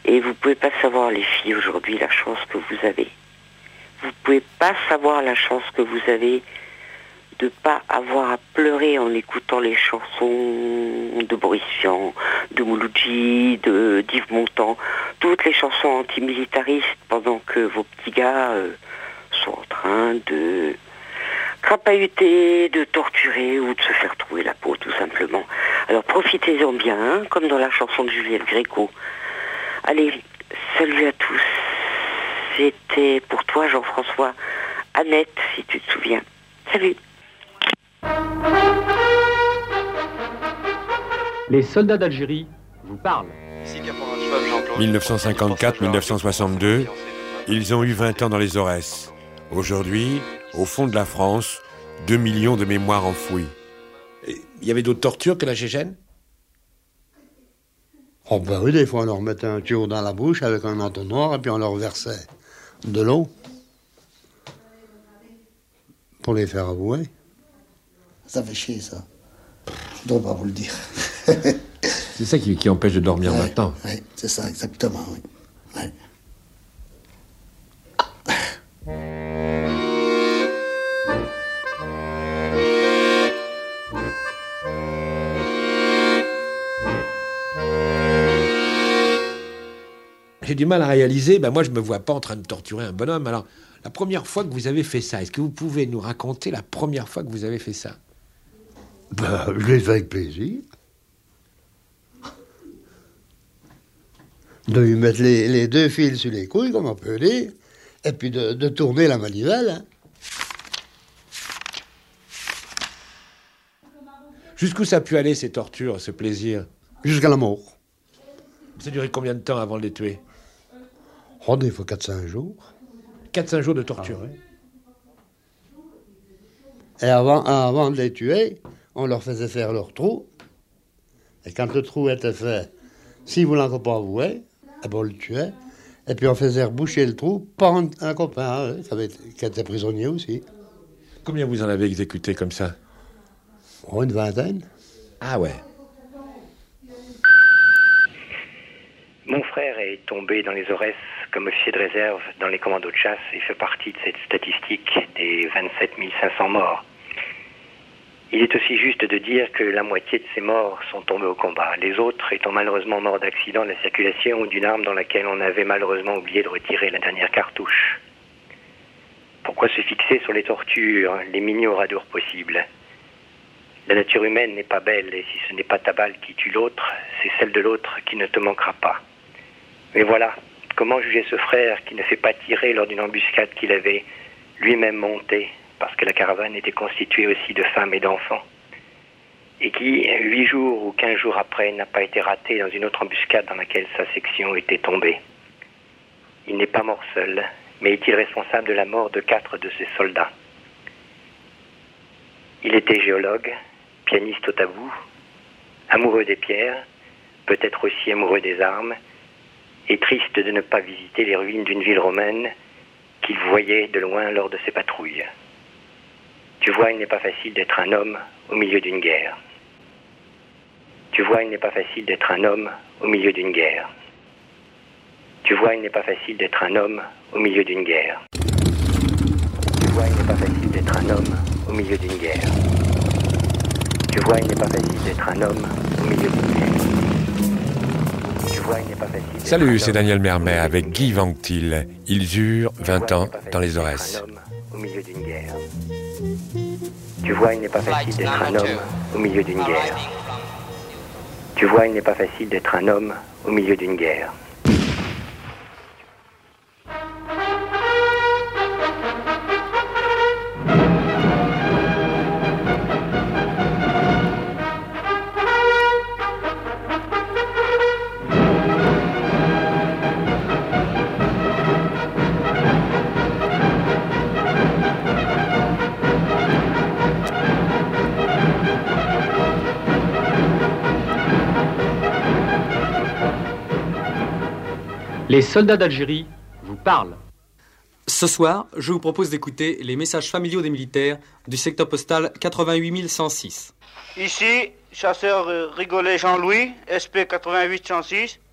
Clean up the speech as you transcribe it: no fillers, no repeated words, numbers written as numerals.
Et vous pouvez pas savoir, les filles, aujourd'hui, la chance que vous avez. Vous pouvez pas savoir la chance que vous avez de pas avoir à pleurer en écoutant les chansons de Boris Vian, de Mouloudji, d'Yves Montand, toutes les chansons antimilitaristes pendant que vos petits gars sont en train de crapahuter, de torturer ou de se faire trouver la peau, tout simplement. Alors profitez-en bien, hein, comme dans la chanson de Juliette Gréco. Allez, salut à tous. C'était pour toi, Jean-François, Annette, si tu te souviens. Salut. Les soldats d'Algérie vous parlent. 1954-1962, ils ont eu 20 ans dans les Aurès. Aujourd'hui, au fond de la France, 2 millions de mémoires enfouies. Il y avait d'autres tortures que la Tchétchène? Oh ben oui, des fois on leur mettait un tuyau dans la bouche avec un entonnoir et puis on leur versait de l'eau pour les faire avouer. Ça fait chier, ça. Je ne dois pas vous le dire. C'est ça qui empêche de dormir maintenant. Oui, c'est ça, exactement, oui. Ouais. J'ai du mal à réaliser, moi je me vois pas en train de torturer un bonhomme. Alors, la première fois que vous avez fait ça, est-ce que vous pouvez nous raconter la première fois que vous avez fait ça? Je l'ai fait avec plaisir. De lui mettre les deux fils sur les couilles, comme on peut dire, et puis de tourner la manivelle. Hein. Jusqu'où ça a pu aller, ces tortures, ce plaisir? Jusqu'à la mort. Ça a duré combien de temps avant de les tuer? Oh, des fois 4-5 jours. 4-5 jours de torture, oui. Et avant de les tuer, on leur faisait faire leur trou. Et quand le trou était fait, s'ils ne voulaient encore pas avouer, on le tuait. Et puis on faisait reboucher le trou par un copain qui était prisonnier aussi. Combien vous en avez exécuté comme ça? Oh, une vingtaine. Ah ouais. Mon frère est tombé dans les Aurès comme officier de réserve dans les commandos de chasse et fait partie de cette statistique des 27 500 morts. Il est aussi juste de dire que la moitié de ces morts sont tombés au combat, les autres étant malheureusement morts d'accident de la circulation ou d'une arme dans laquelle on avait malheureusement oublié de retirer la dernière cartouche. Pourquoi se fixer sur les tortures, les mini-oradours possibles? La nature humaine n'est pas belle et si ce n'est pas ta balle qui tue l'autre, c'est celle de l'autre qui ne te manquera pas. Mais voilà, comment juger ce frère qui ne fait pas tirer lors d'une embuscade qu'il avait lui-même montée, parce que la caravane était constituée aussi de femmes et d'enfants, et qui, 8 jours ou 15 jours après, n'a pas été raté dans une autre embuscade dans laquelle sa section était tombée. Il n'est pas mort seul, mais est-il responsable de la mort de 4 de ses soldats? Il était géologue, pianiste au tabou, amoureux des pierres, peut-être aussi amoureux des armes, et triste de ne pas visiter les ruines d'une ville romaine qu'il voyait de loin lors de ses patrouilles. Tu vois, il n'est pas facile d'être un homme au milieu d'une guerre. Tu vois, il n'est pas facile d'être un homme au milieu d'une guerre. Tu vois, il n'est pas facile d'être un homme au milieu d'une guerre. Tu vois, il n'est pas facile d'être un homme au milieu d'une guerre. Tu vois, il n'est pas facile d'être un homme au milieu d'une guerre. Tu vois, il n'est pas facile. Salut, c'est Daniel Mermet avec Guy Vanctil. Ils eurent 20 ans dans les Aurès. Au milieu d'une guerre. Tu vois, il n'est pas facile d'être un homme au milieu d'une guerre. Tu vois, il n'est pas facile d'être un homme au milieu d'une guerre. Les soldats d'Algérie vous parlent. Ce soir, je vous propose d'écouter les messages familiaux des militaires du secteur postal 88 106. Ici, chasseur Rigolet Jean-Louis, SP 88 106.